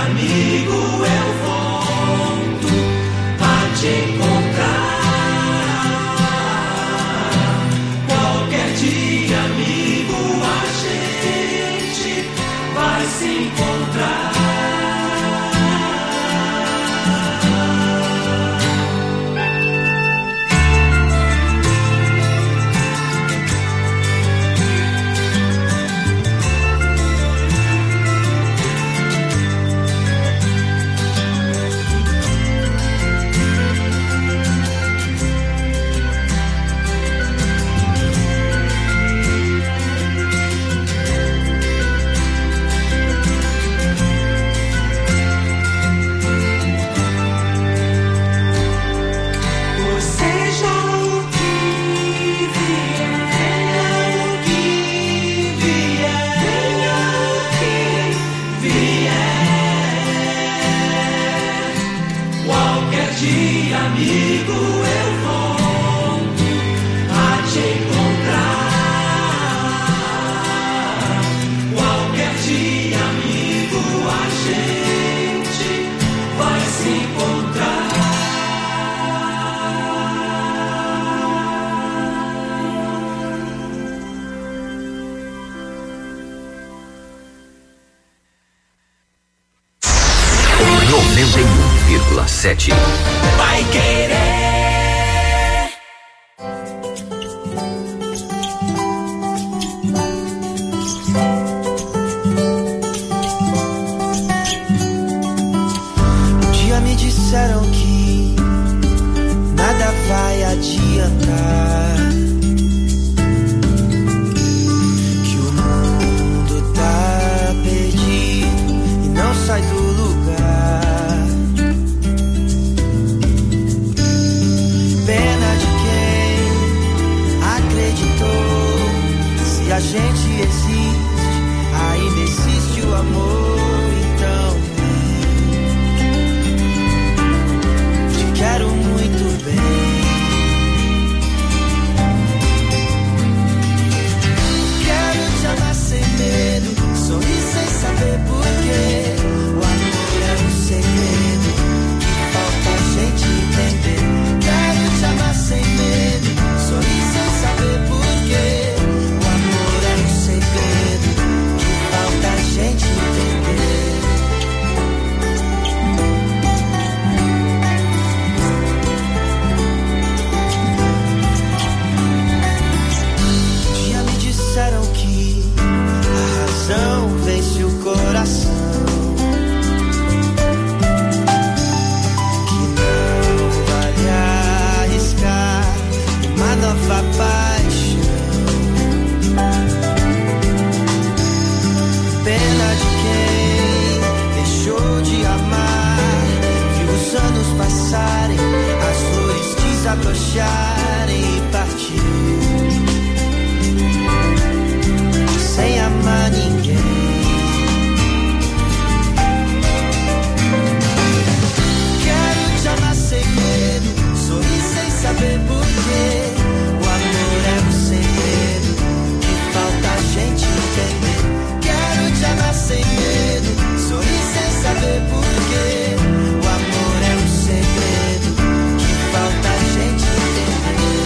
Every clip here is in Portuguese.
amigo, eu volto a te encontrar. Qualquer dia, amigo, a gente vai se encontrar. Amigo, eu volto a te encontrar. Qualquer dia, amigo, a gente vai se encontrar. O 91,7 Vai querer. Um dia me disseram que nada vai adiantar, que o mundo tá perdido e não sai do lugar. Pena de quem acreditou. Se a gente existe, ainda existe o amor. Então te quero muito bem. Quero te amar sem medo, sorrir sem saber porquê. O amor é um segredo que falta a gente entender. Quero te amar sem medo, sorrir sem saber porquê. O amor é um segredo que falta a gente entender. Um dia me disseram que a razão vence o coração, uma nova paixão. Pena de quem deixou de amar, viu os anos passarem, as flores desabrocharem e partiu sem amar ninguém. Quero te amar sem medo, sorrir sem saber porquê. O amor é um segredo que falta a gente entender. Quero te amar sem medo, sorrir sem saber porquê. O amor é um segredo que falta a gente entender.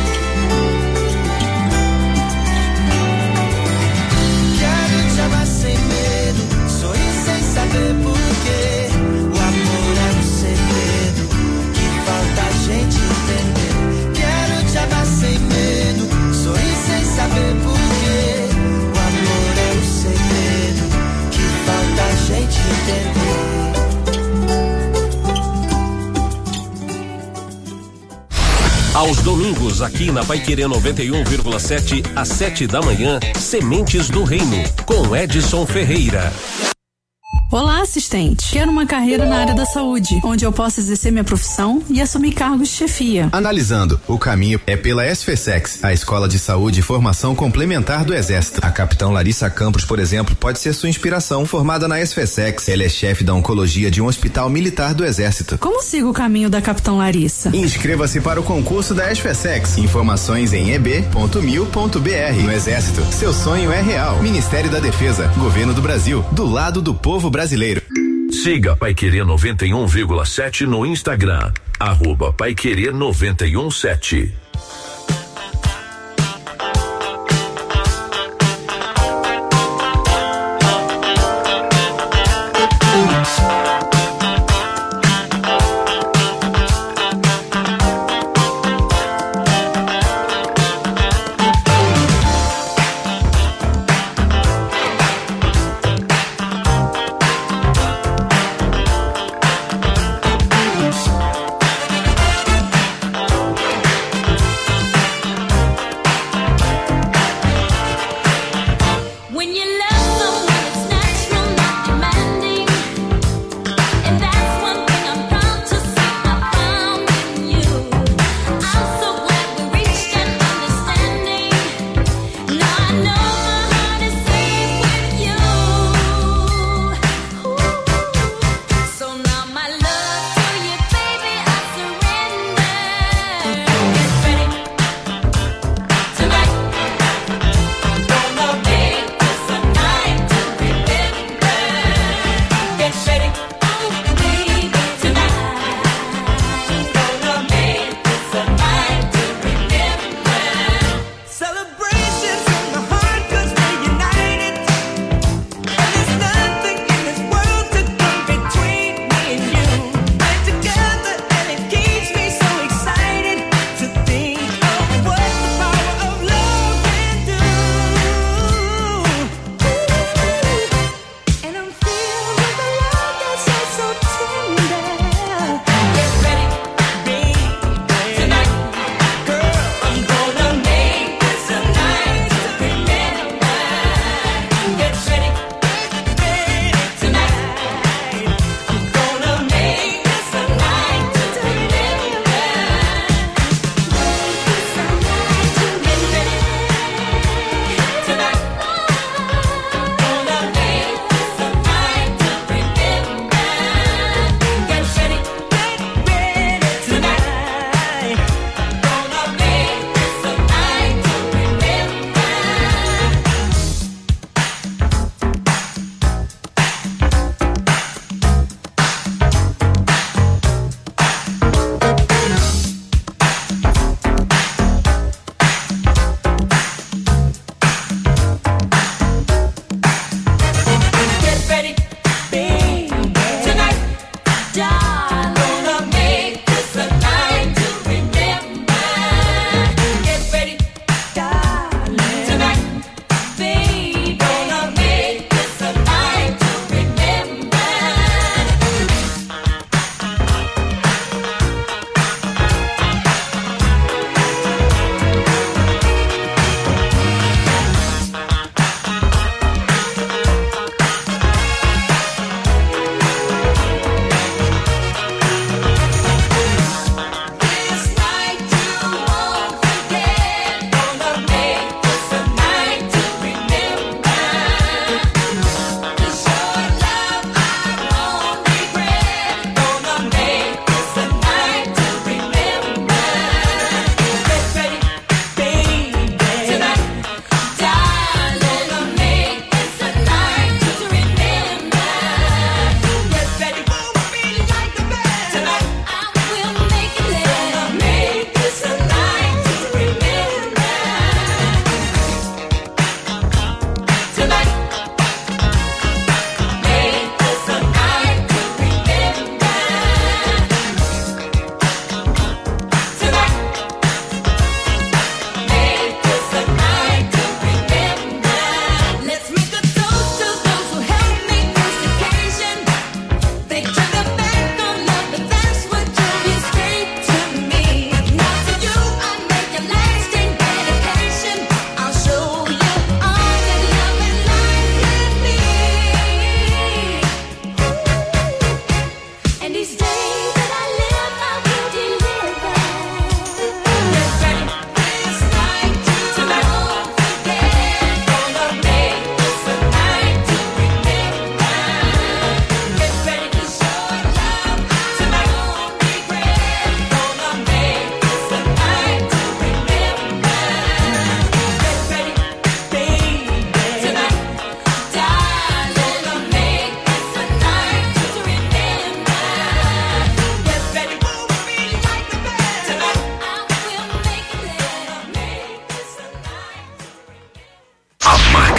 Quero te amar sem medo, sorrir sem saber porquê. O amor é um segredo que falta a gente entender. Quero te amar sem medo, sorrir sem saber porquê. O amor é um segredo que falta a gente entender. Aos domingos, aqui na Paiquerê 91,7, às 7 da manhã, Sementes do Reino, com Edson Ferreira. Olá, assistente. Quero uma carreira na área da saúde, onde eu possa exercer minha profissão e assumir cargos de chefia. Analisando, o caminho é pela SFSEX, a Escola de Saúde e Formação Complementar do Exército. A capitã Larissa Campos, por exemplo, pode ser sua inspiração. Formada na SFSEX, ela é chefe da oncologia de um hospital militar do Exército. Como sigo o caminho da capitã Larissa? Inscreva-se para o concurso da SFSEX. Informações em eb.mil.br. No Exército, seu sonho é real. Ministério da Defesa, Governo do Brasil, do lado do povo brasileiro. Siga Paiquerê 91,7 no Instagram, @Paiquerê 91,7.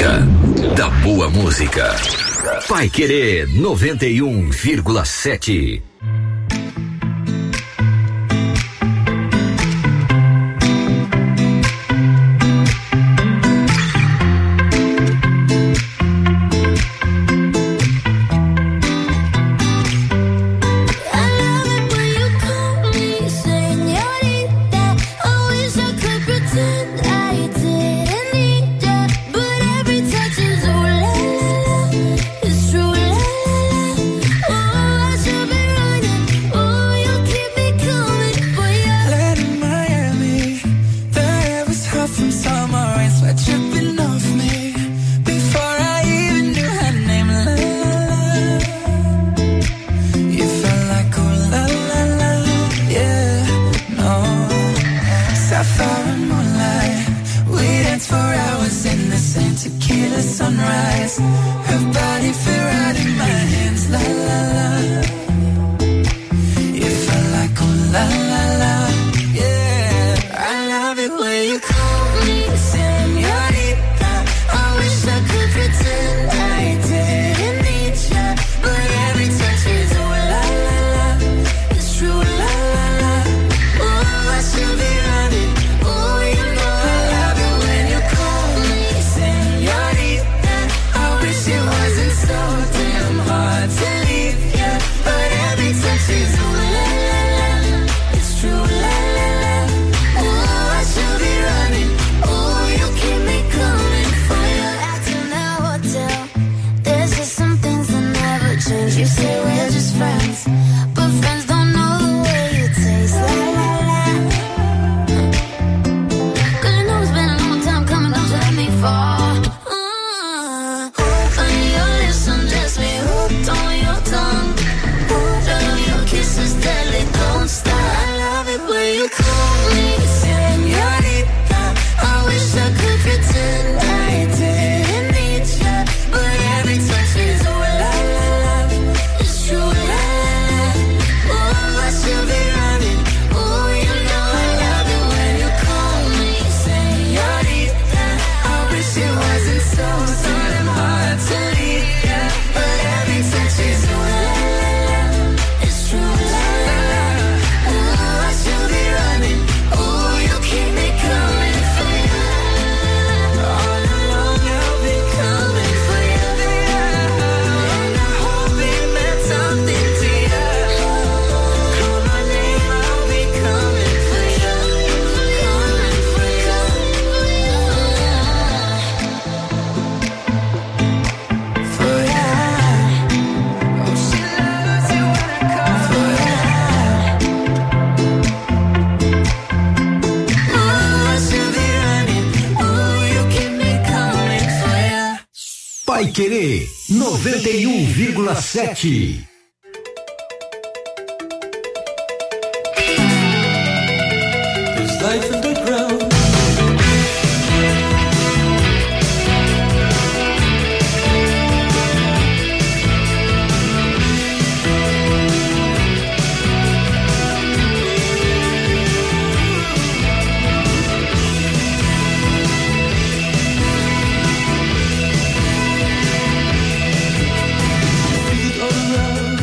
Época da boa música. Paiquerê 91,7. Paiquerê 91,7. There's life underground. All around.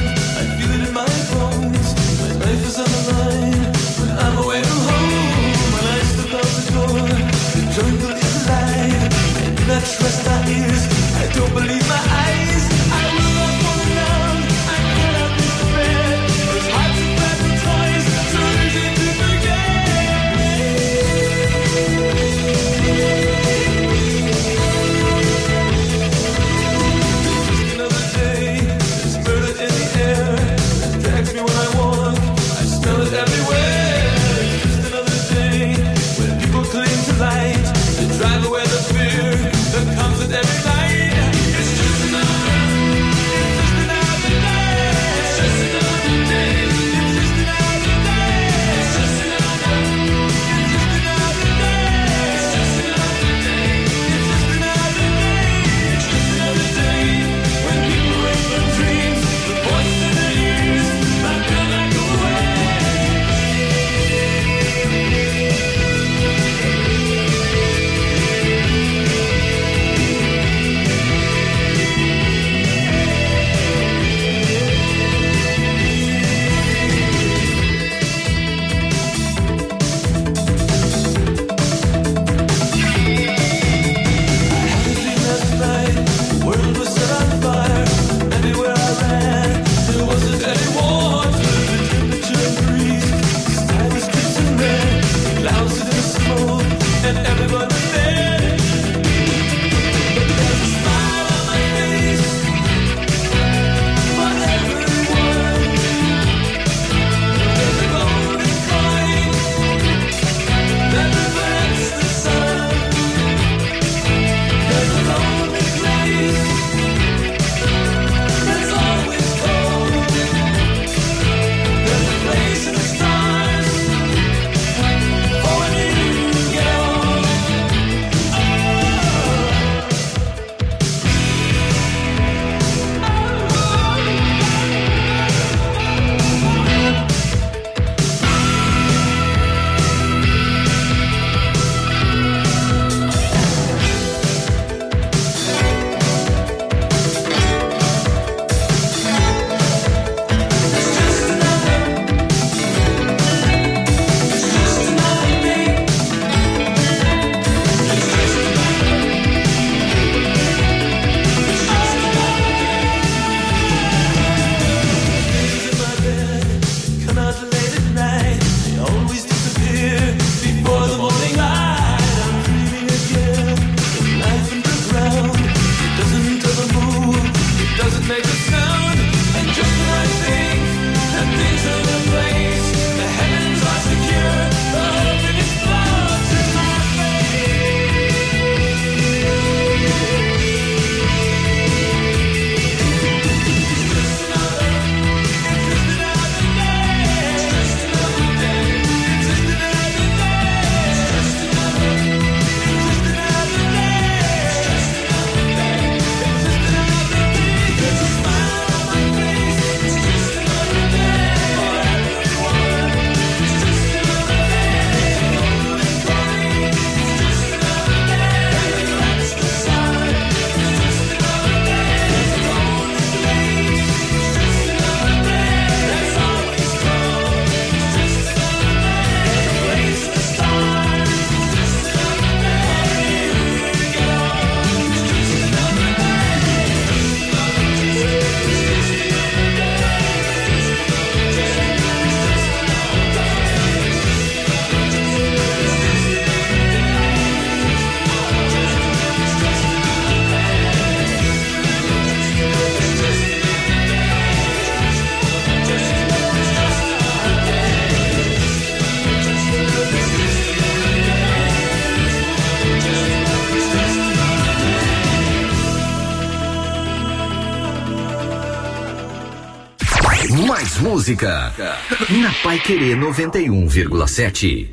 Mais música na Paiquerê 91,7.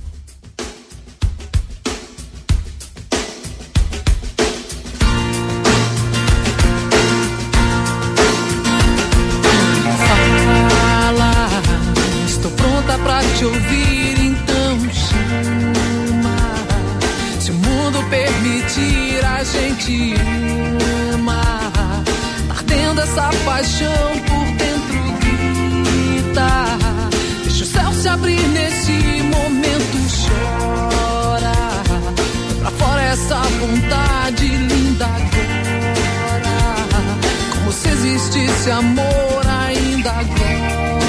Estou pronta pra te ouvir, então chama. Se o mundo permitir, a gente ama. Ardendo essa paixão por dentro, grita. Deixa o céu se abrir nesse momento, chora. Põe pra fora essa vontade linda agora. Como se existisse amor ainda agora.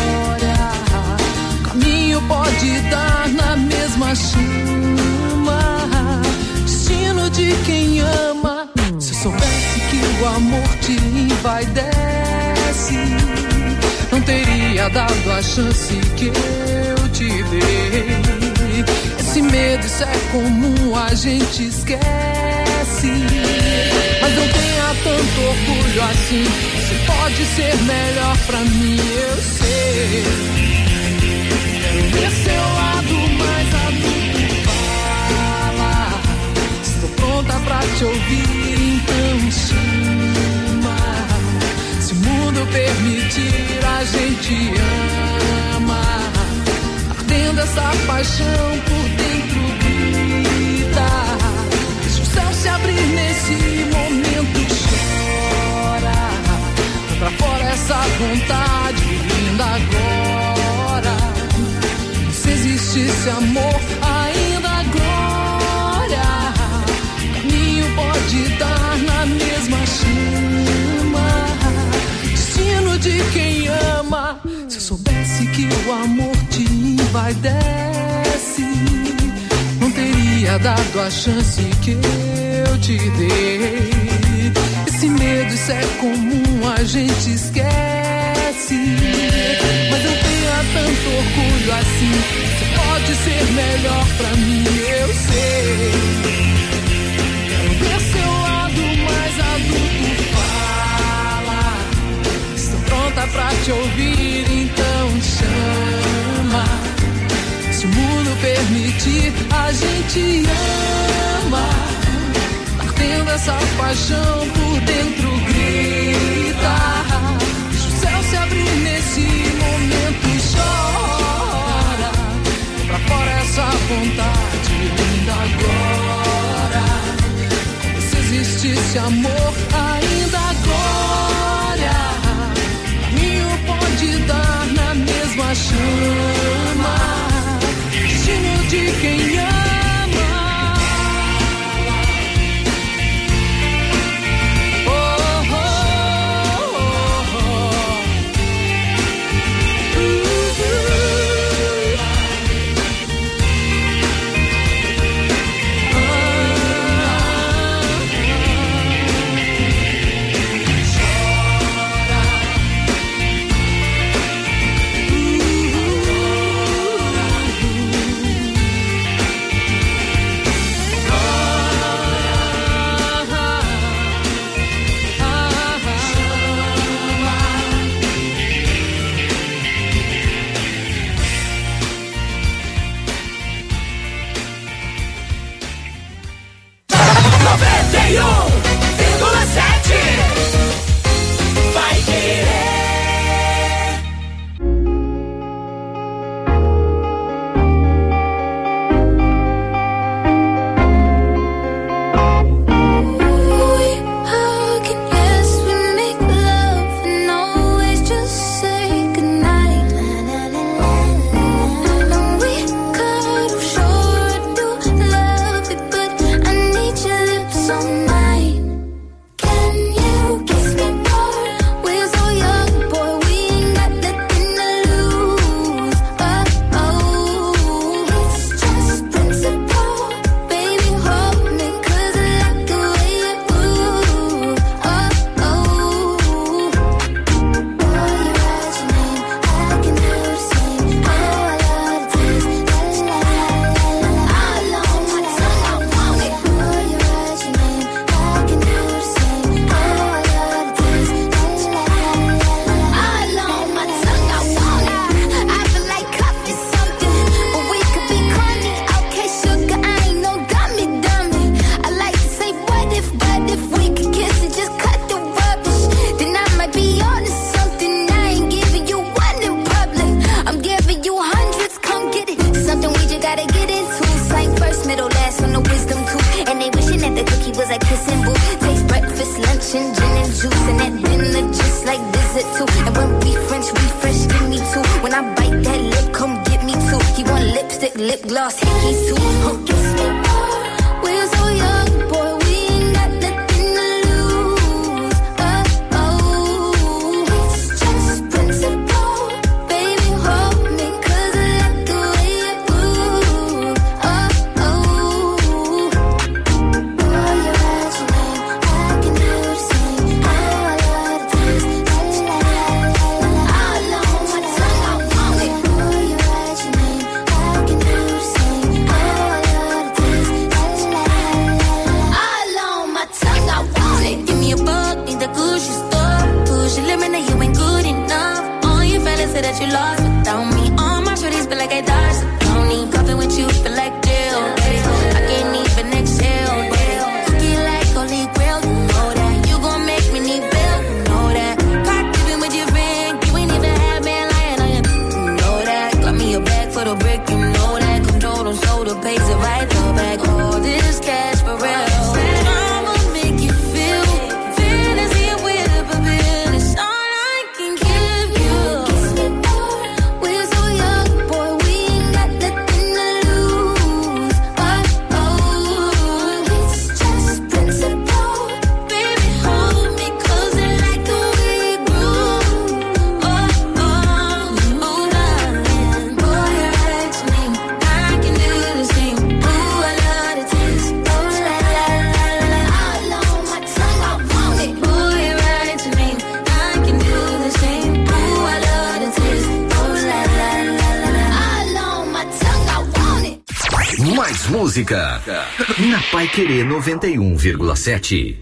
Pode dar na mesma chama, destino de quem ama. Se eu soubesse que o amor te envaidece, não teria dado a chance que eu te dei. Esse medo, isso é comum, a gente esquece. Mas não tenha tanto orgulho assim, você pode ser melhor pra mim, eu sei. Ver seu lado mais adulto, fala. Estou pronta pra te ouvir, então chama. Se o mundo permitir, a gente ama. Ardendo essa paixão por dentro, grita. Deixa o céu se abrir nesse momento, chora. Põe pra fora essa vontade linda agora. Se existisse amor ainda agora, caminho pode dar na mesma chama, destino de quem ama. Se eu soubesse que o amor te envaidece, não teria dado a chance que eu te dei. Esse medo, isso é comum, a gente esquece. Mas não tenha tanto orgulho assim, você pode ser melhor pra mim, eu sei. Quero ver seu lado mais adulto, fala. Estou pronta pra te ouvir, então chama. Se o mundo permitir, a gente ama. Ardendo essa paixão por dentro, grita. Deixa o céu se abrir nesse momento, chora. Põe pra fora essa vontade linda agora. Como se existisse amor ainda agora. Caminho pode dar na mesma chama, destino de quem ama. and gin and juice and that dinner just like dessert too. And when we French, give me two. When I bite that lip, come get me two. He want lipstick, lip gloss, hickeys too. Kiss me more. We're so young, boy, we ain't got nothing to lose. It's just principle. Baby, hold me, 'cause I like the way you move. Boy, you're right, your name, I can do the same. Oh, I love the taste. All on my tongue, I want it. Boy, you're right, your name, I can do the same. Oh, I love the taste. All on my tongue, I want it. Give me a buck, need the Gucci store. Push your limit, now you ain't good enough. All your fellas say that you lost without me. All my shorties feel like I dodged the county. Coffee with you feel like jail. I can't even exhale. Cookie like holy grail, you know that. You gon' make me need bail, you know that. Caught living with your friend, you ain't even had man lying on you, you know that. Got me a bag for the brick, you know that. Control them soda, pays it right the back. All this cash for real. I'ma make you feel fantasy with a bill. It's all I can give you. Kiss me more. We're so young, boy, we ain't got nothing to lose. It's just principle. Baby, hold me, 'cause I like the way you groove. Darling. Boy, you're right to me, I can do the same. Ooh, I love the taste. Oh, la, la, la, la, la. All on my tongue, I want it. Boy, you're right to me, I can do the same. Ooh, I love the taste. Oh, la, la, la, la, la. All on my tongue, I want it. Mais música na Paiquerê 91,7.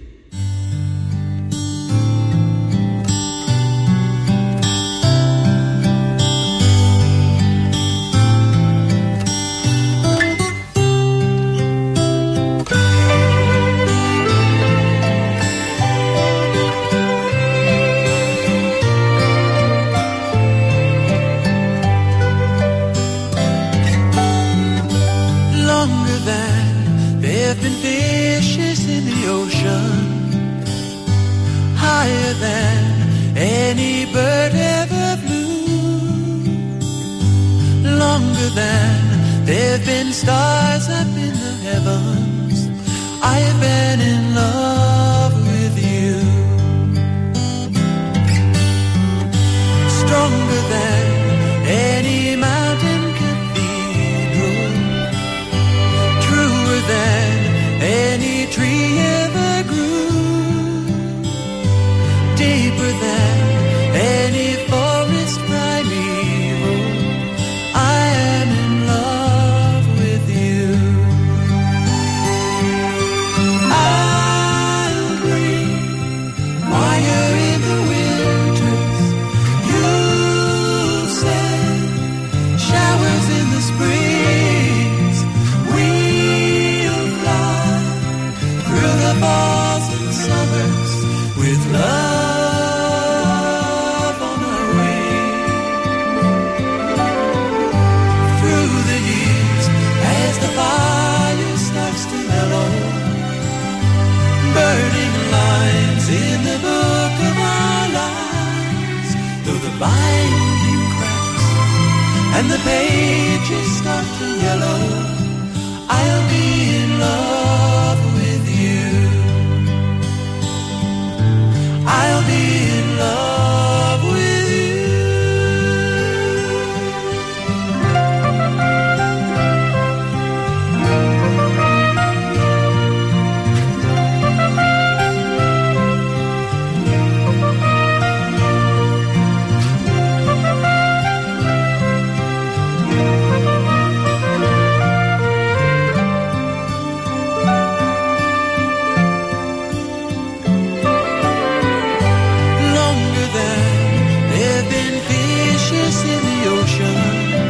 Longer than there've been fishes in the ocean, higher than any bird ever flew, longer than there've been stars up in the heavens. I've been in love with you. Stronger than any mountain cathedral, truer than any tree ever grew, deeper than any forest primeval. I am in love with you. I'll breathe while you're in the winters. You'll send showers in the springs. We'll fly through the falls and summers with love on our wings. Through the years, as the fire starts to mellow, burning lines in the book of our lives, through the binding cracks and the pages start to yellow, I'll be in love with you. I'll be in love with you. Longer than there've been fishes in the ocean,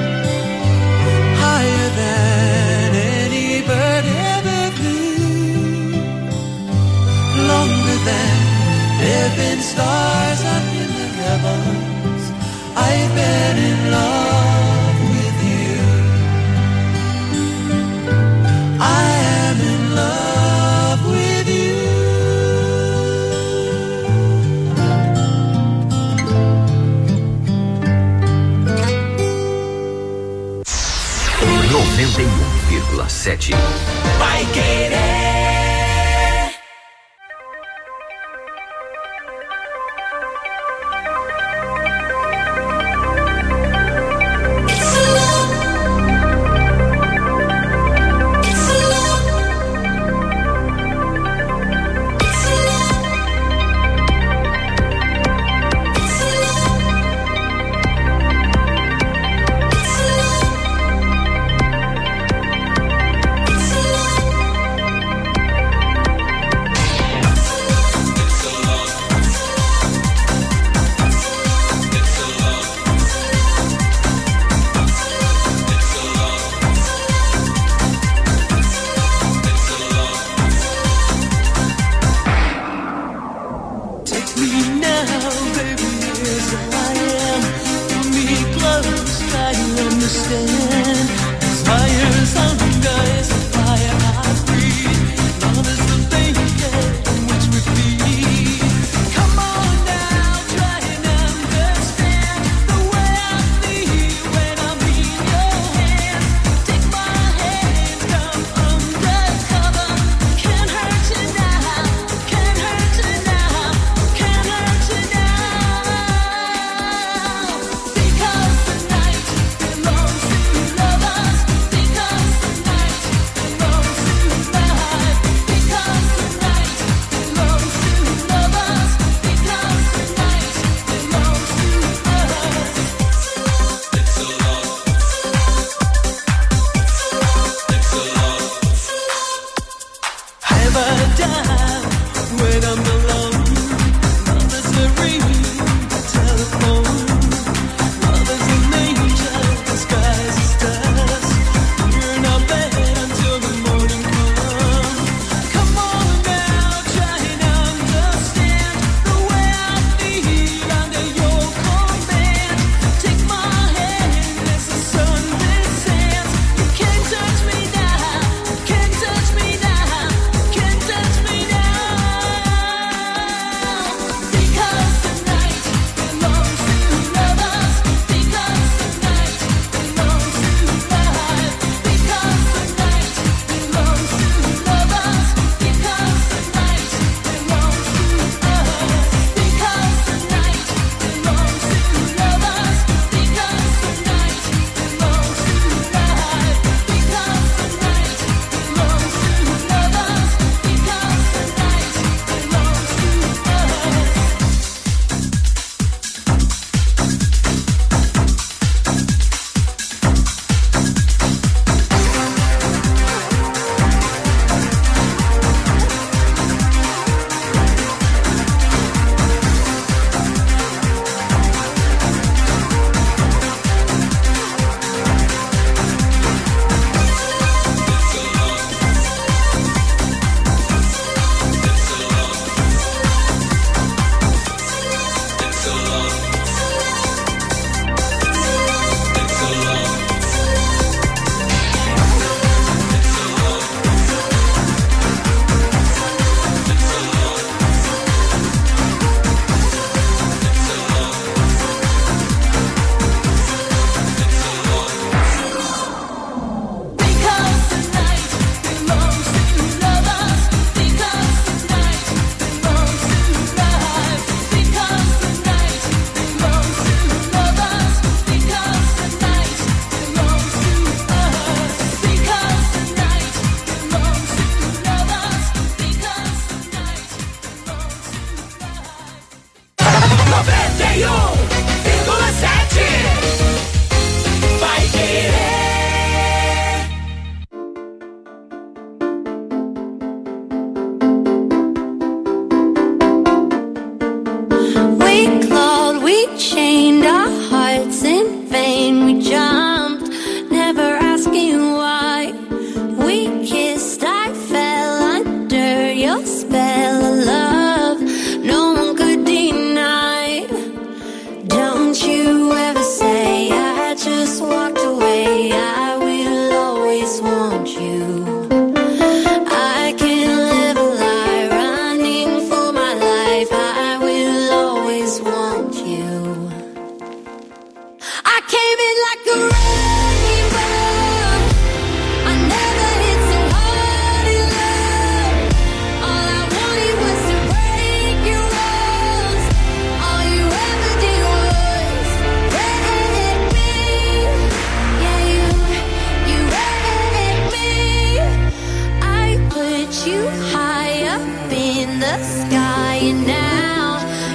higher than any bird ever flew, longer than there've been stars up in the heavens. I've been in love with you. I am in love with you. 91,7. Vai Querer.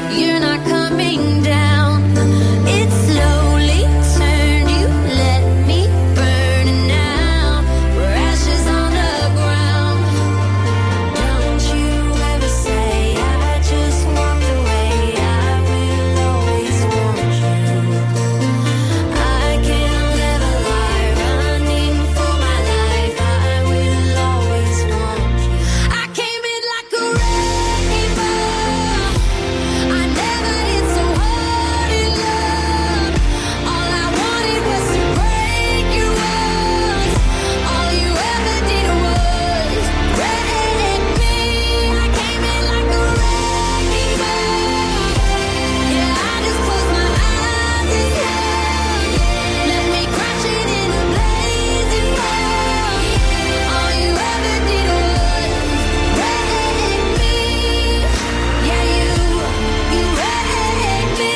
you're not coming down. It slowly turned, you let me burn, and now we're ashes on the ground. Don't you ever say I just walked away. I will always want you. I can't live a lie, running for my life. I will always want you. I came in like a wrecking ball. I never hit so hard in love. All I wanted was to break your walls. All you ever did was wreck me. I came in like a wrecking ball. Yeah, I just closed my eyes and held. Let me crash it in a blazing fall. All you ever did was wreck me. Yeah, you wrecked me.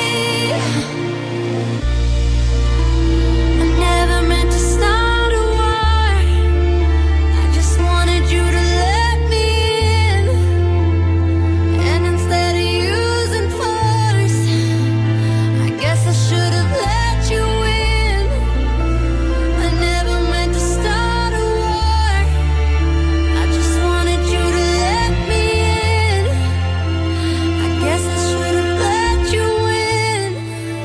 I never meant to start a war. I just wanted you to let me in. And instead of using force, I guess I should have let you in. I never meant to start a war. I just wanted you to let me in. I guess I should have let you in.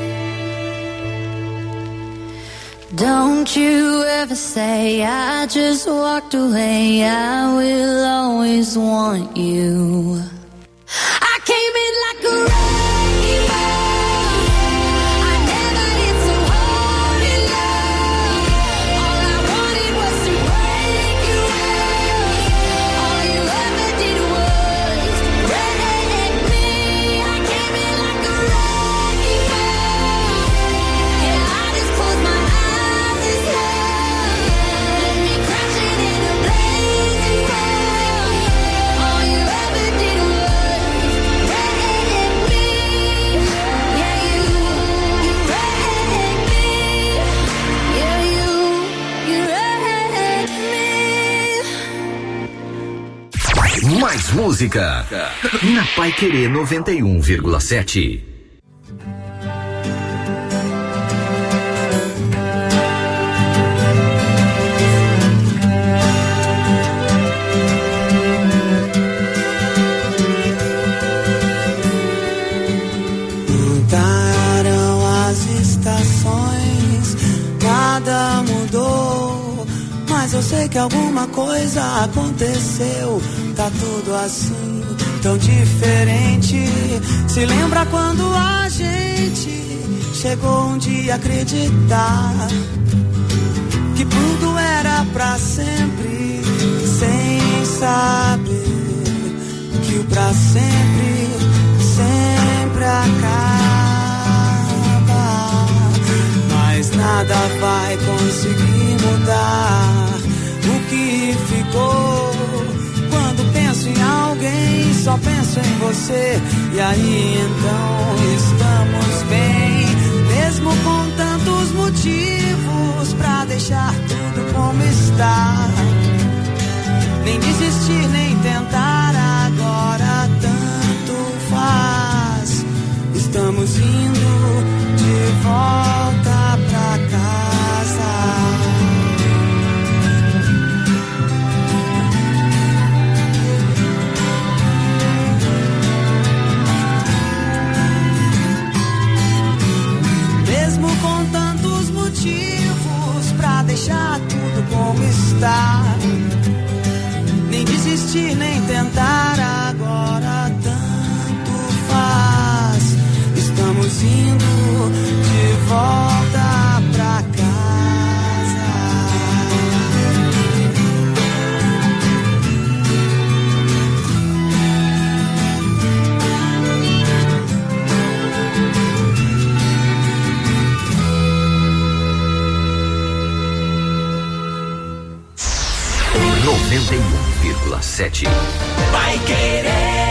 Don't you ever say I just walked away. I will always want you. I came in like a wrecking ball. I never hit so hard in love. All I wanted was to break your walls. All you ever did was wreck me. I came in like a wrecking ball. Yeah, I just closed my eyes and held. Let me crash it in a blazing fall. All you ever did was wreck me. Yeah, you wrecked me. Yeah, you wrecked me. Mais música na Paiquerê 91,7. Mudaram as estações, nada mudou, mas eu sei que alguma coisa aconteceu. Tá tudo assim, tão diferente. Se lembra quando a gente chegou um dia a acreditar que tudo era pra sempre, sem saber que o pra sempre sempre acaba. Mas nada vai conseguir mudar o que ficou. Quando penso em alguém, só penso em você. E aí então estamos bem, mesmo com tantos motivos pra deixar tudo como está. Nem desistir, nem tentar, agora tanto faz. Estamos indo de volta pra casa. Mesmo com tantos motivos pra deixar tudo como está. Nem desistir, nem tentar, agora tanto faz. Estamos indo de volta pra casa. 91,7. Vai querer.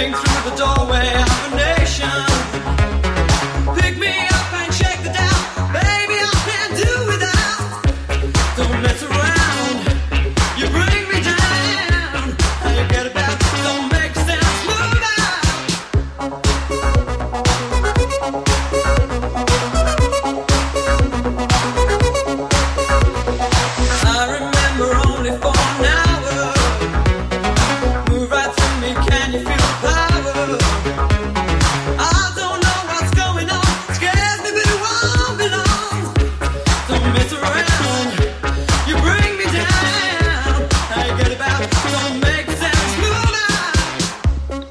Stepping through the doorway of a nation. Pick me up and shake the down. Baby, I can't do without. Don't mess around. You bring me down. How you get about? Don't make sense. Move out. I remember only for an hour. Move right through me. Can you feel the power? I don't know what's going on. Scares me, but it won't be long. Don't mess around. You bring me down. How you get about? Don't make sense. Move out.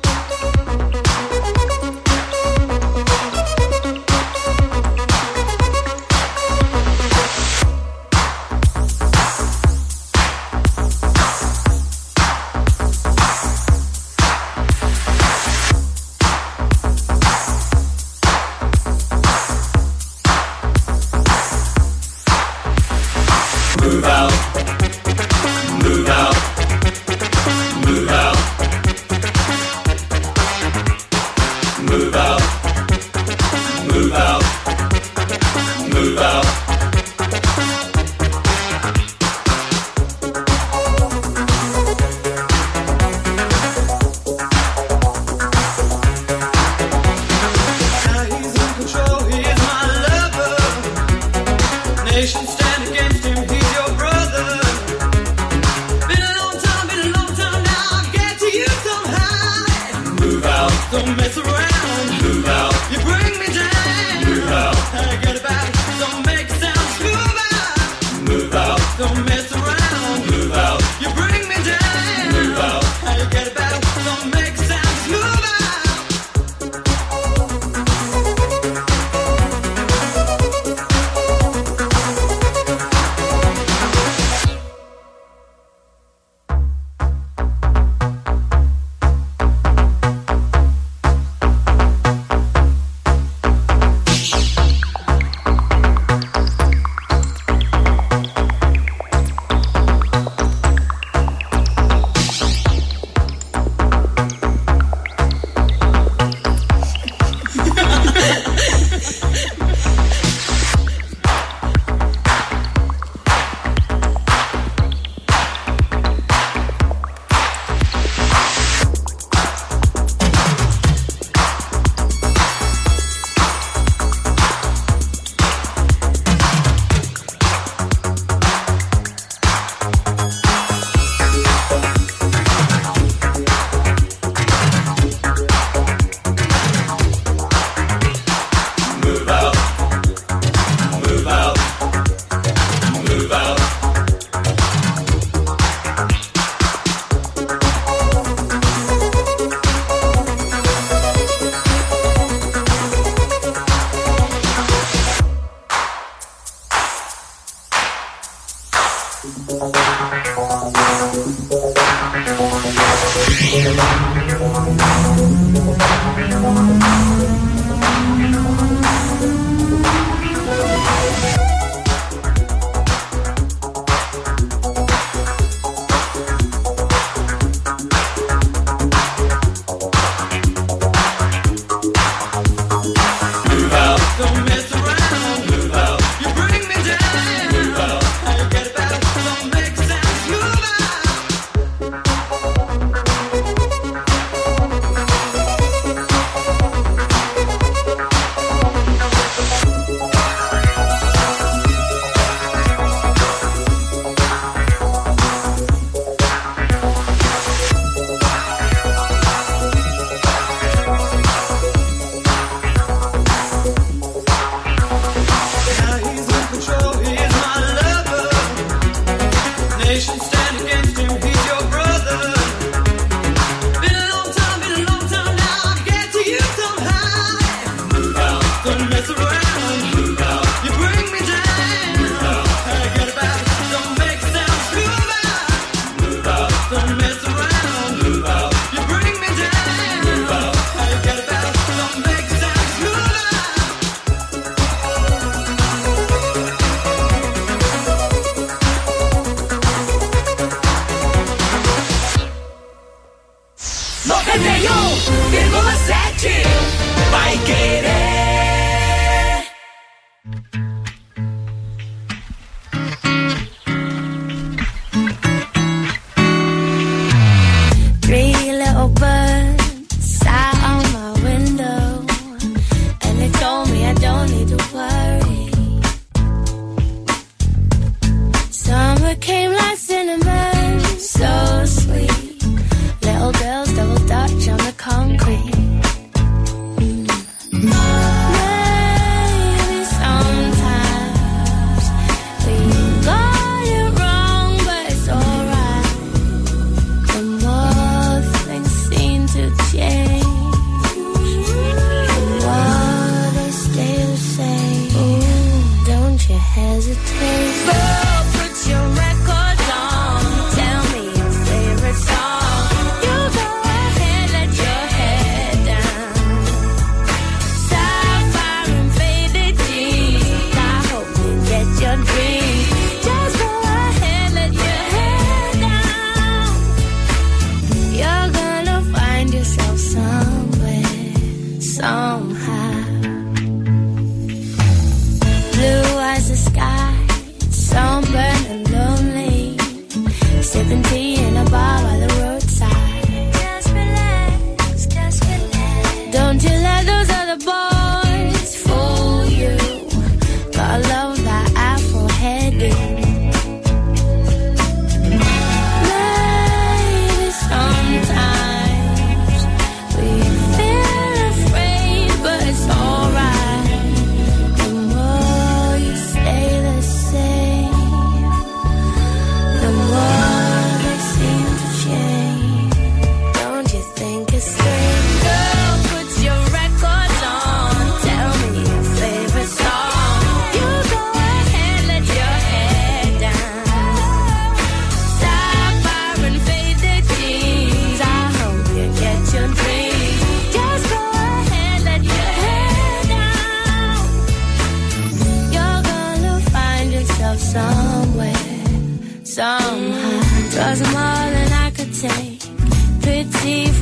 Move out. Move out. Move out. Move out. Move out. Move out. Now he's in control. He is my lover. Nation stand against him. He's your brother. Been a long time now. I'll get to you somehow. Move out. Don't mess around. Move out. You bring me down. Move out. How you get about? Don't make sense. Move out. Move out. Don't mess around. Move out. You bring me down. Move out. How you get about? Don't make sense. Move out.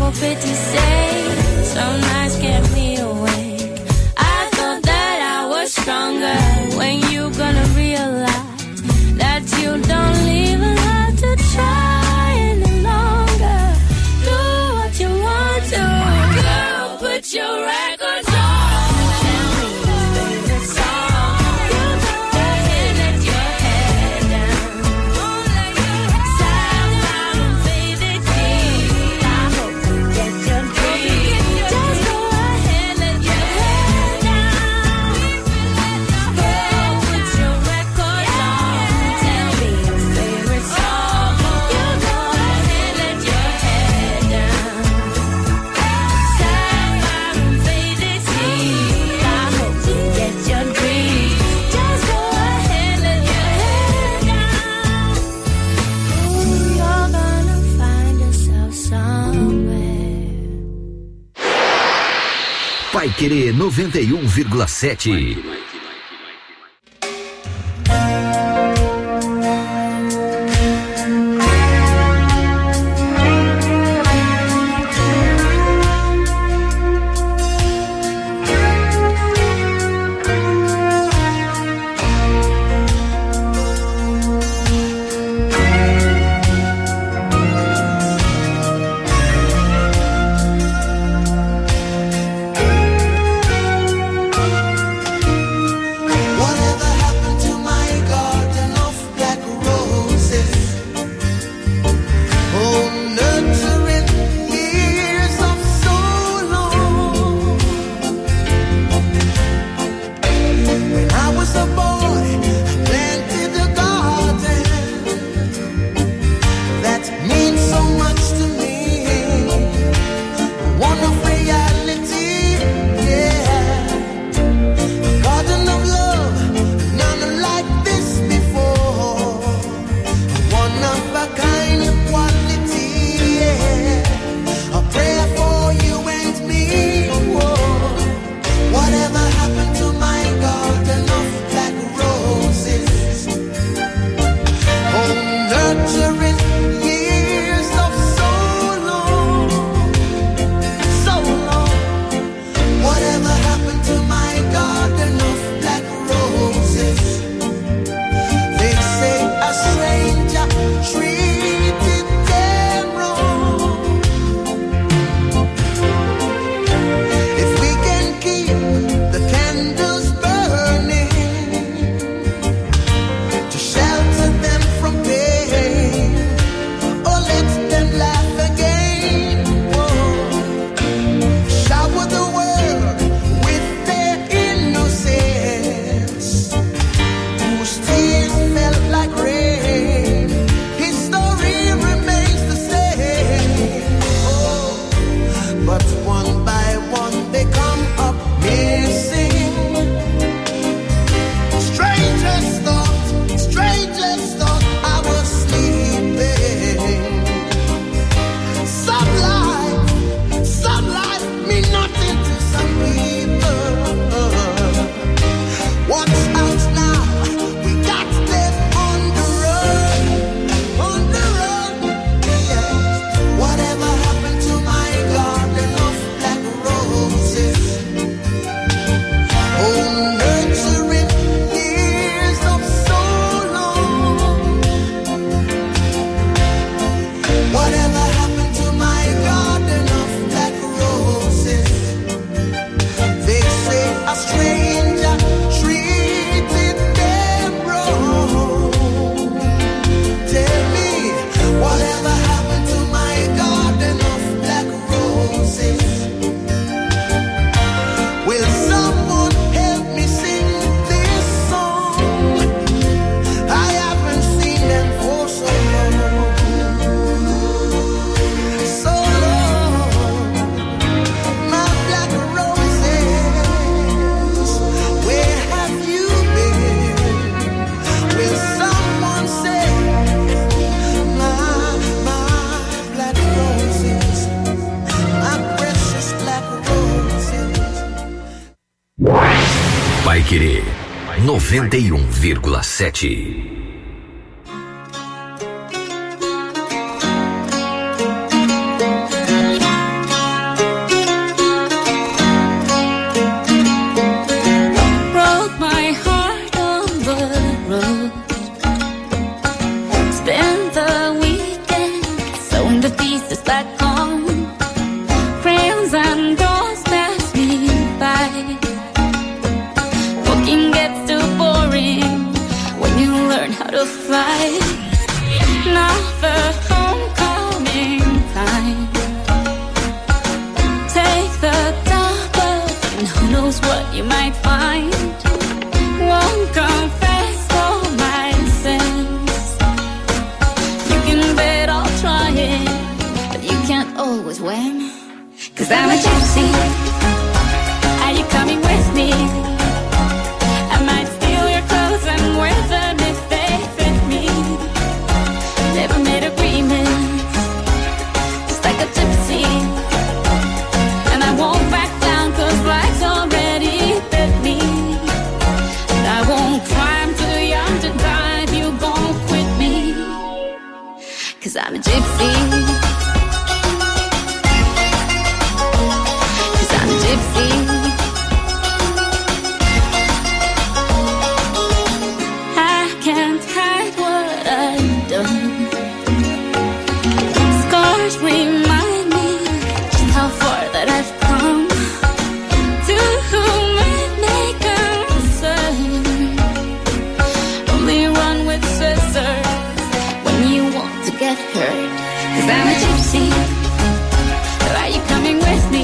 so pretty say, some nights kept me awake. I thought that I was stronger. When you gonna realize that you don't even have to try any longer? Do what you want to. Girl, put your records on. Paiquerê 91,7. Paiquerê 91,7. to fly. Now the homecoming time. Take the double, and who knows what you might find. Won't confess all my sins. You can bet I'll try it, but you can't always win. 'Cause I'm a gypsy. Are you coming with me? I might steal your clothes and wear them if they fit me. Never made agreements, just like a gypsy. And I won't back down 'cause life's already bit me. And I won't cry, I'm too young to drive, you gon' quit me. 'Cause I'm a gypsy. Gypsy. I can't hide what I've done. Scars remind me just how far that I've come. To whom it may concern, only run with scissors when you want to get hurt. 'Cause I'm a gypsy. Are you coming with me?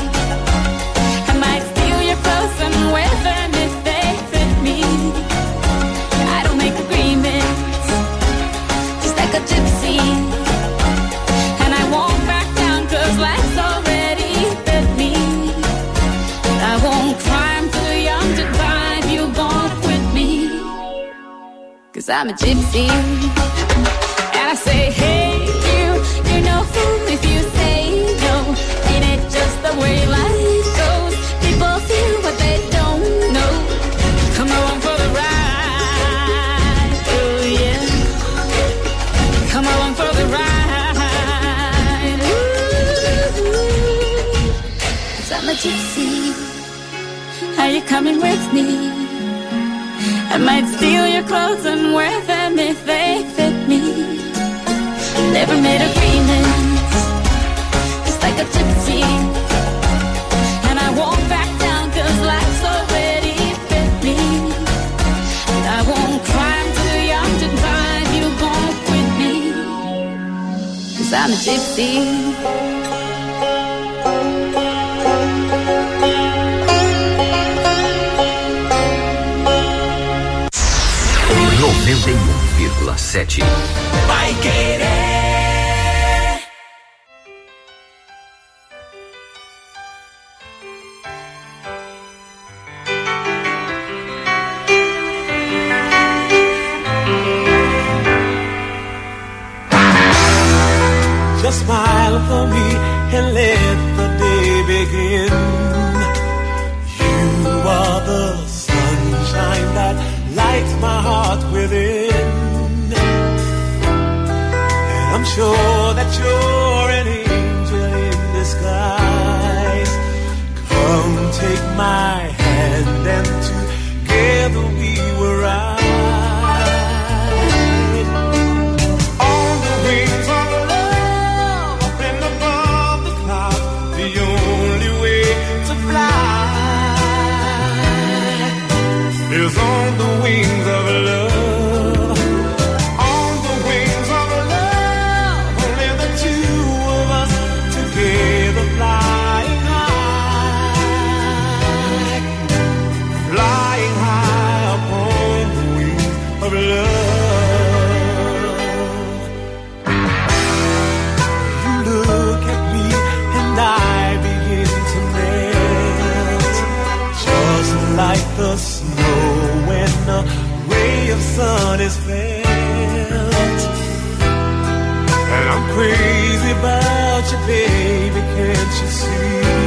And wear them if they fit me. I don't make agreements, just like a gypsy. And I won't back down 'cause life's already bit me. I won't cry, I'm too young to drive, you gon' quit me. 'Cause I'm a gypsy. And I say, hey, you're no fool if you say no. Ain't it just the way life goes? People feel what they don't know. Come along for the ride, oh yeah. Come along for the ride. Ooh, 'cause I'm a gypsy. Are you coming with me? I might steal your clothes and wear them if they fit me. Never made agreements, just like a gypsy. And I won't back down 'cause life's already bit me. And I won't cry, I'm too young to drive, you gon' quit me. 'Cause I'm a gypsy. 91,7. Vai querer. Just smile for me and let the day begin. You are the sunshine that lights my heart within. And I'm sure that you're an angel in disguise. Come take my hand and together we will ride. On the wings of love, up and above the clouds, the only way to fly is on the wings of love. On the wings of love, only the two of us together flying high. Flying high upon the wings of love. You look at me and I begin to melt, just like the snow when a ray of sun is felt. And I'm crazy about you, baby, can't you see?